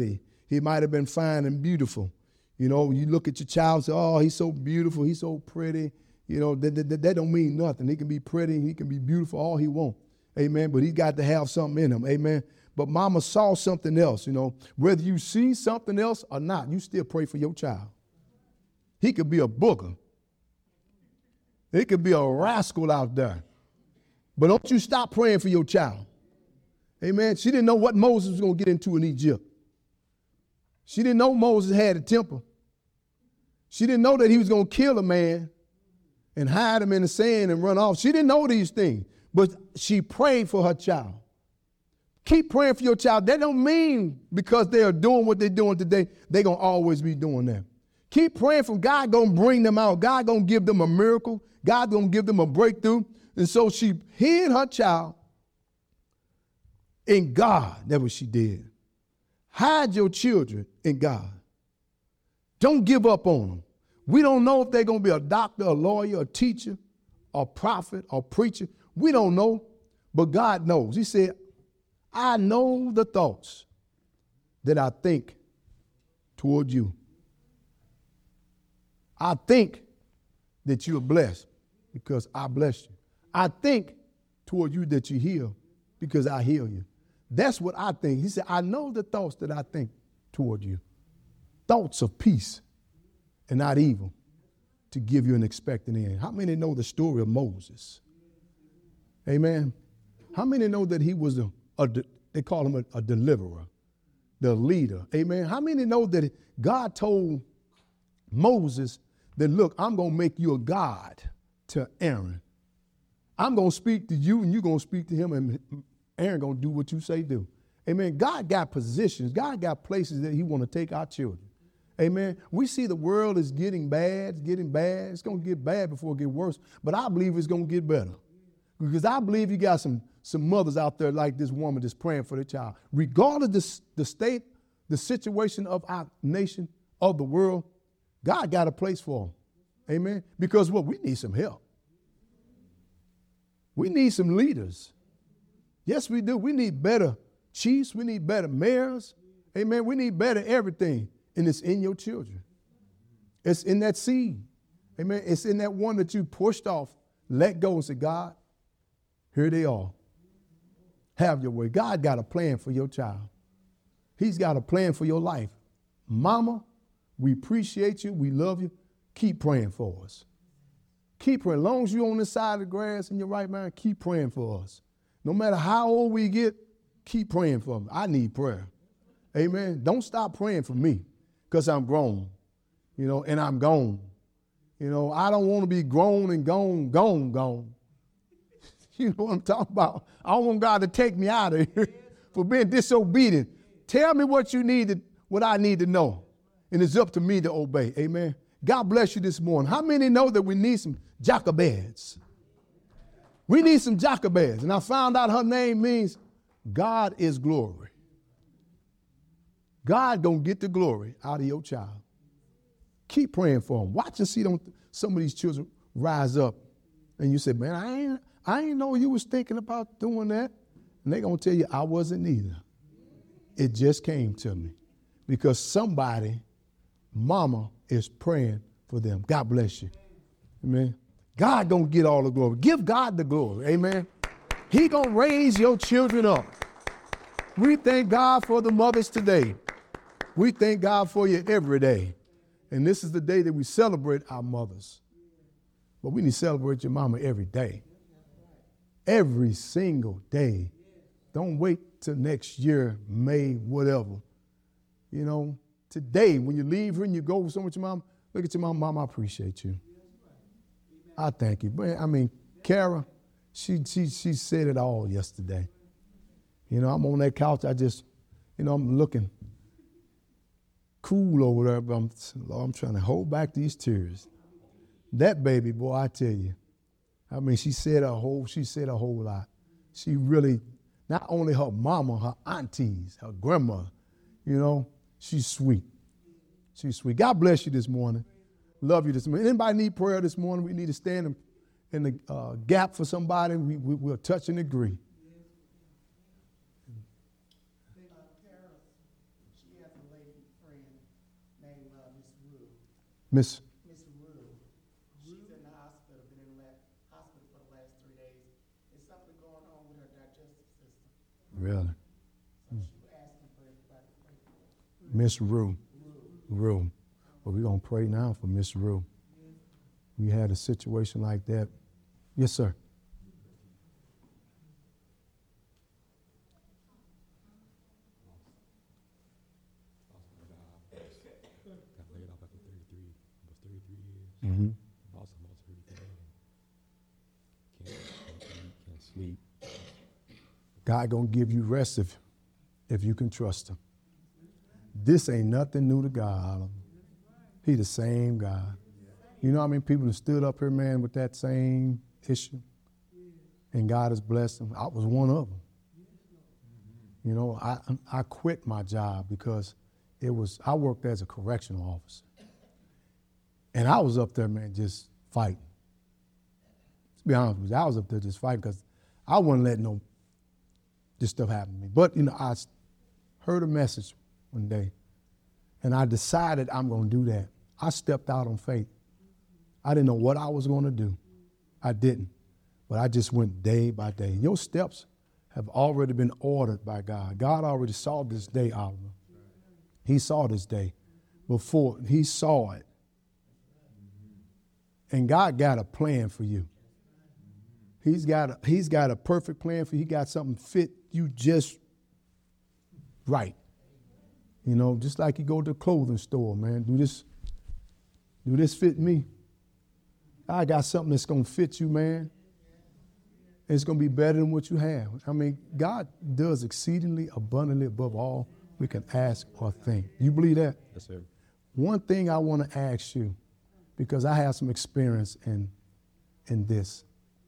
He might have been fine and beautiful. You know, you look at your child and say, oh, he's so beautiful, he's so pretty. You know, that don't mean nothing. He can be pretty, he can be beautiful, all he wants. Amen. But he got to have something in him. Amen. But mama saw something else, you know. Whether you see something else or not, you still pray for your child. He could be a booger. He could be a rascal out there. But don't you stop praying for your child. Amen. She didn't know what Moses was going to get into in Egypt. She didn't know Moses had a temper. She didn't know that he was going to kill a man and hide him in the sand and run off. She didn't know these things, but she prayed for her child. Keep praying for your child. That don't mean because they are doing what they're doing today, they're going to always be doing that. Keep praying for God going to bring them out. God going to give them a miracle. God going to give them a breakthrough. And so she hid her child in God. That's what she did. Hide your children in God. Don't give up on them. We don't know if they're going to be a doctor, a lawyer, a teacher, a prophet, a preacher. We don't know, but God knows. He said, I know the thoughts that I think toward you. I think that you're blessed because I blessed you. I think toward you that you heal because I heal you. That's what I think. He said, I know the thoughts that I think toward you. Thoughts of peace and not evil, to give you an expected end. How many know the story of Moses? Amen. How many know that he was they call him a deliverer, the leader? Amen. How many know that God told Moses that, look, I'm going to make you a God to Aaron. I'm going to speak to you and you're going to speak to him, and Aaron going to do what you say do. Amen. God got positions. God got places that he want to take our children. Amen. We see the world is getting bad. It's getting bad. It's going to get bad before it get worse. But I believe it's going to get better. Because I believe you got some mothers out there like this woman that's praying for their child. Regardless of the state, the situation of our nation, of the world, God got a place for them. Amen. Because what? We need some help. We need some leaders. Yes, we do. We need better chiefs. We need better mayors. Amen. We need better everything. And it's in your children. It's in that seed. Amen. It's in that one that you pushed off, let go and say, God, here they are. Have your way. God got a plan for your child. He's got a plan for your life. Mama, we appreciate you. We love you. Keep praying for us. Keep praying. As long as you're on this side of the grass in your right mind, keep praying for us. No matter how old we get, keep praying for me. I need prayer. Amen. Don't stop praying for me because I'm grown, and I'm gone. I don't want to be grown and gone. You know what I'm talking about? I don't want God to take me out of here for being disobedient. Tell me what I need to know. And it's up to me to obey. Amen. God bless you this morning. How many know that we need some Jochebeds? We need some Jochebeds. And I found out her name means God is glory. God gonna get the glory out of your child. Keep praying for them. Watch and see some of these children rise up. And you say, man, I ain't know you was thinking about doing that. And they're gonna tell you, I wasn't either. It just came to me. Because somebody, mama, is praying for them. God bless you. Amen. God gonna get all the glory. Give God the glory. Amen. He gonna raise your children up. We thank God for the mothers today. We thank God for you every day. And this is the day that we celebrate our mothers. But we need to celebrate your mama every day. Every single day. Don't wait till next year, May, whatever. Today, when you leave here and you go somewhere with your mom, look at your mom. Mom, I appreciate you. I thank you. Kara, she said it all yesterday. I'm on that couch. I'm looking cool over there, but I'm trying to hold back these tears. That baby, boy, I tell you. She said a whole lot. She really, not only her mama, her aunties, her grandma, she's sweet. She's sweet. God bless you this morning. Love you this morning. Anybody need prayer this morning? We need to stand in the gap for somebody. We'll touch and agree. Miss. Miss Rue. She's in the hospital, been in the hospital for the last 3 days. There's something going on with her digestive system. Really? So she asking for everybody to pray for her. Miss Rue. Rue. Well, we're going to pray now for Miss Rue. We had a situation like that. Yes, sir. Got laid off after 33 years. Mm-hmm. Lost everything. Can't eat, can't sleep. God going to give you rest if you can trust him. This ain't nothing new to God. He the same God. You know how many people have stood up here, man, with that same issue? And God has blessed them. I was one of them. You know, I quit my job because I worked as a correctional officer. And I was up there, man, just fighting. To be honest with you, I was up there just fighting because I wouldn't let this stuff happen to me. But, you know, I heard a message one day, and I decided I'm going to do that. I stepped out on faith. I didn't know what I was going to do. I didn't. But I just went day by day. Your steps have already been ordered by God. God already saw this day, Oliver. He saw this day before. He saw it. And God got a plan for you. He's got a perfect plan for you. He got something fit you just right. You know, just like you go to the clothing store, man. Do this fit me? I got something that's going to fit you, man. It's going to be better than what you have. I mean, God does exceedingly abundantly above all we can ask or think. You believe that? Yes, sir. One thing I want to ask you, because I have some experience in this.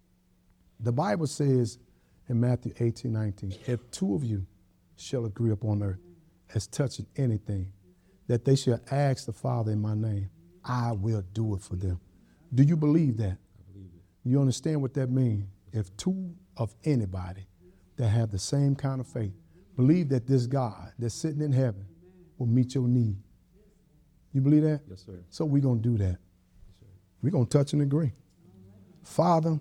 The Bible says in Matthew 18:19, if two of you shall agree upon earth as touching anything, that they shall ask the Father in my name, I will do it for them. Do you believe that? I believe it. You understand what that means? If two of anybody that have the same kind of faith believe that this God that's sitting in heaven will meet your need. You believe that? Yes, sir. So we're going to do that. Yes, sir. We're going to touch and agree. Father,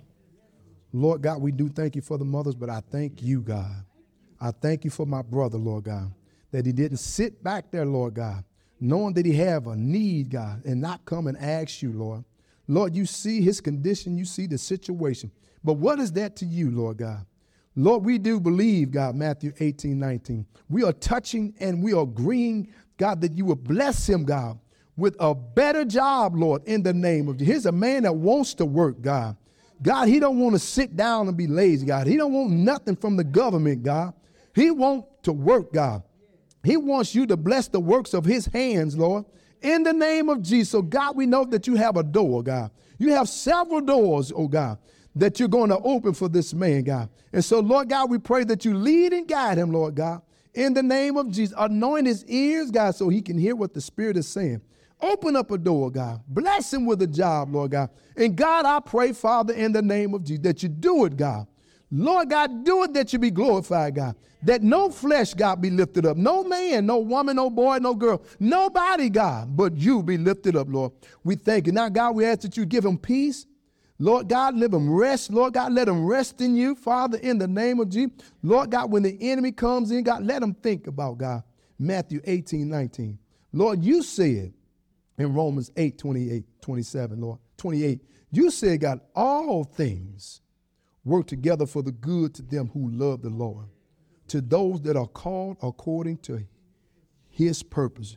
Lord God, we do thank you for the mothers, but I thank you, God. I thank you for my brother, Lord God, that he didn't sit back there, Lord God, knowing that he have a need, God, and not come and ask you, Lord. Lord, you see his condition, you see the situation. But what is that to you, Lord God? Lord, we do believe, God, Matthew 18:19. We are touching and we are agreeing, God, that you will bless him, God, with a better job, Lord, in the name of Jesus. Here's a man that wants to work, God. God, he don't want to sit down and be lazy, God. He don't want nothing from the government, God. He wants to work, God. He wants you to bless the works of his hands, Lord, in the name of Jesus. So, God, we know that you have a door, God. You have several doors, oh God, that you're going to open for this man, God. And so, Lord God, we pray that you lead and guide him, Lord God, in the name of Jesus. Anoint his ears, God, so he can hear what the Spirit is saying. Open up a door, God. Bless him with a job, Lord God. And God, I pray, Father, in the name of Jesus, that you do it, God. Lord God, do it that you be glorified, God. That no flesh, God, be lifted up. No man, no woman, no boy, no girl, nobody, God, but you be lifted up, Lord. We thank you. Now, God, we ask that you give him peace. Lord God, let him rest. Lord God, let him rest in you, Father, in the name of Jesus. Lord God, when the enemy comes in, God, let him think about, God, Matthew 18:19. Lord, you said in Romans 8:28-27, Lord, 28, you said, God, all things work together for the good to them who love the Lord, to those that are called according to his purpose.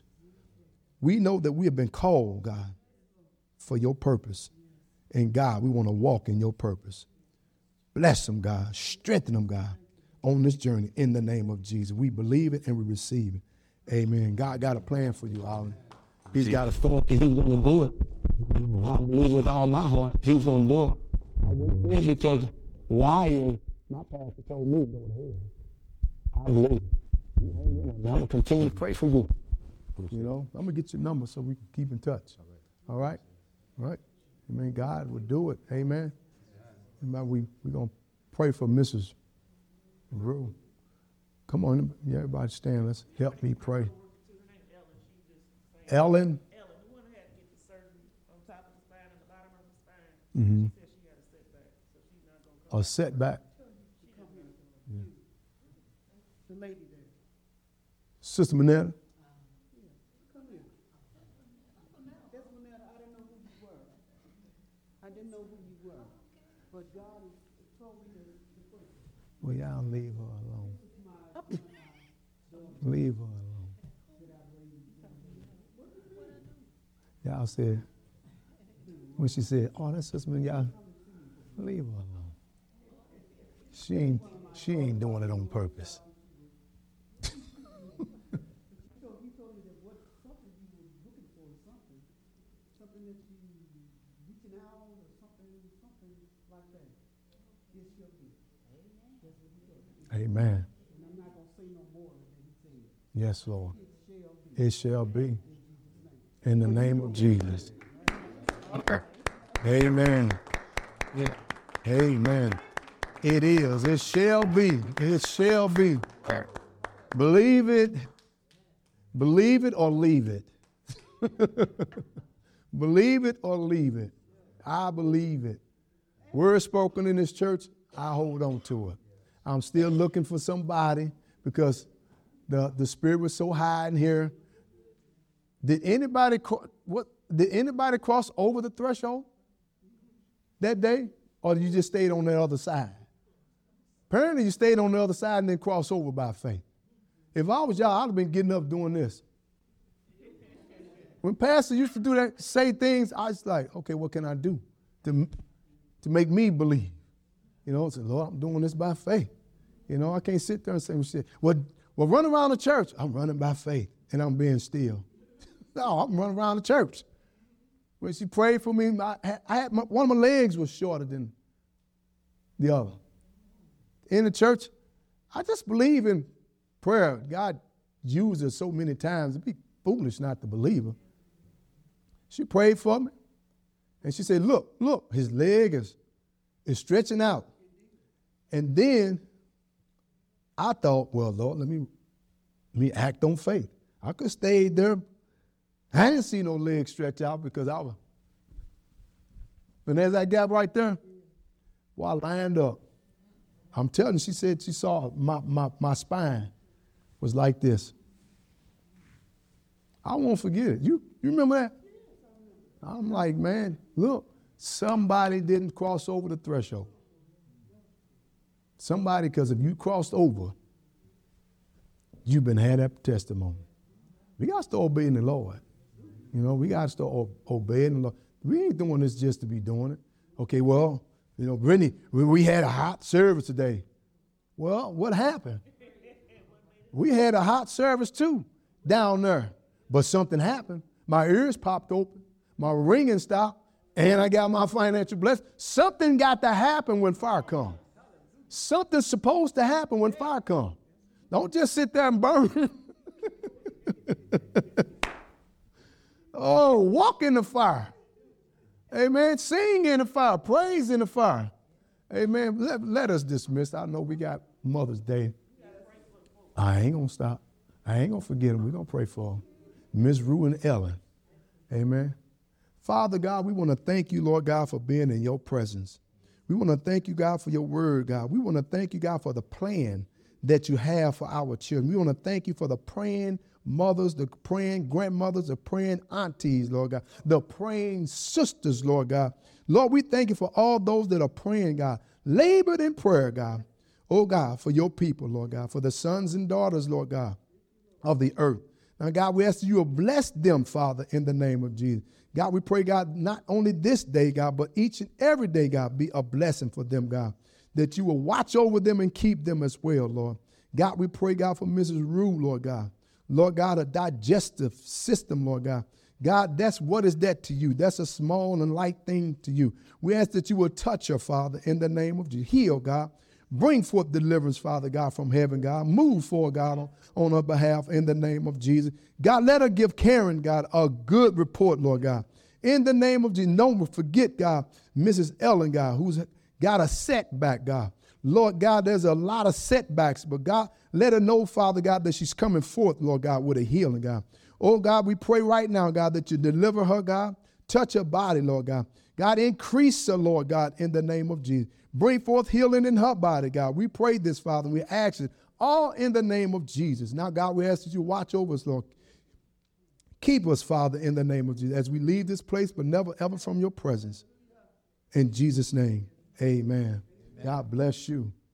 We know that we have been called, God, for your purpose. And God, we want to walk in your purpose. Bless them, God. Strengthen them, God, on this journey in the name of Jesus. We believe it and we receive it. Amen. God got a plan for you, Alan. He's got a story. He's going to do it. I believe with all my heart he's going to do it. I believe because why my pastor told me to go to hell. I believe. I'm going to continue to pray for you. You know, I'm going to get your number so we can keep in touch. All right? All right? Amen. God will do it. Amen. Amen. We're going to pray for Mrs. Rue. Come on. Yeah, everybody stand. Let's help me pray. Ellen? Ellen, the one who had to get the surgery Mm-hmm. Said she had a setback, so she's not gonna come. A setback. Come here. The lady there. Sister Manetta. Come here. That's Manetta. I didn't know who you were. I didn't know who you were. But God has told me to pray. Well, y'all leave her alone. Leave her alone. Y'all said, when she said, oh, that's Sister Manetta, y'all leave her alone. She ain't doing it on purpose. He told me that what something you were looking for, something that you reaching out or something like that. It shall be. That's what he told me. Amen. And I'm not gonna say no more than he said. Yes, Lord. It shall be. It shall be. In the name of Jesus. Amen. Yeah. Amen. It is. It shall be. It shall be. Believe it. Believe it or leave it. Believe it or leave it. I believe it. Word spoken in this church, I hold on to it. I'm still looking for somebody because the spirit was so high in here. Did anybody cross over the threshold that day, or did you just stayed on the other side? Apparently, you stayed on the other side and then crossed over by faith. If I was y'all, I'd have been getting up doing this. When Pastor used to do that, say things, I was like, okay, what can I do to make me believe? You know, say, Lord, I'm doing this by faith. You know, I can't sit there and say, well, run around the church. I'm running by faith, and I'm being still. No, I'm running around the church. When she prayed for me, one of my legs was shorter than the other. In the church, I just believe in prayer. God used her so many times. It'd be foolish not to believe her. She prayed for me, and she said, look, his leg is stretching out. And then I thought, well, Lord, let me act on faith. I could have stayed there. I didn't see no leg stretch out because I was. But as I got right there, while I lined up, I'm telling you, she said she saw my spine was like this. I won't forget it. You remember that? I'm like, man, look, somebody didn't cross over the threshold. Somebody, because if you crossed over, you've been had that testimony. We got to start obeying the Lord. You know, we got to start obeying the Lord. We ain't doing this just to be doing it. Okay, well, you know, Brittany, we had a hot service today. Well, what happened? We had a hot service too down there. But something happened. My ears popped open. My ringing stopped. And I got my financial blessing. Something got to happen when fire comes. Something's supposed to happen when fire comes. Don't just sit there and burn. Oh, walk in the fire. Amen. Sing in the fire. Praise in the fire. Amen. Let us dismiss. I know we got Mother's Day. I ain't going to stop. I ain't going to forget them. We're going to pray for them. Miss Rue and Ellen. Amen. Father God, we want to thank you, Lord God, for being in your presence. We want to thank you, God, for your word, God. We want to thank you, God, for the plan that you have for our children. We want to thank you for the praying mothers, the praying grandmothers, the praying aunties, Lord God, the praying sisters, Lord God. Lord, we thank you for all those that are praying, God, labored in prayer, God. Oh, God, for your people, Lord God, for the sons and daughters, Lord God, of the earth. Now, God, we ask that you will bless them, Father, in the name of Jesus. God, we pray, God, not only this day, God, but each and every day, God, be a blessing for them, God, that you will watch over them and keep them as well, Lord. God, we pray, God, for Mrs. Rue, Lord God. Lord God, a digestive system, Lord God. God, what is that to you? That's a small and light thing to you. We ask that you will touch her, Father, in the name of Jesus. Heal, God. Bring forth deliverance, Father God, from heaven, God. Move forward, God, on her behalf in the name of Jesus. God, let her give Karen, God, a good report, Lord God. In the name of Jesus, don't forget, God, Mrs. Ellen, God, who's got a setback, God. Lord God, there's a lot of setbacks, but God, let her know, Father God, that she's coming forth, Lord God, with a healing, God. Oh, God, we pray right now, God, that you deliver her, God. Touch her body, Lord God. God, increase her, Lord God, in the name of Jesus. Bring forth healing in her body, God. We pray this, Father, and we ask it all in the name of Jesus. Now, God, we ask that you watch over us, Lord. Keep us, Father, in the name of Jesus, as we leave this place, but never, ever from your presence. In Jesus' name, amen. God bless you.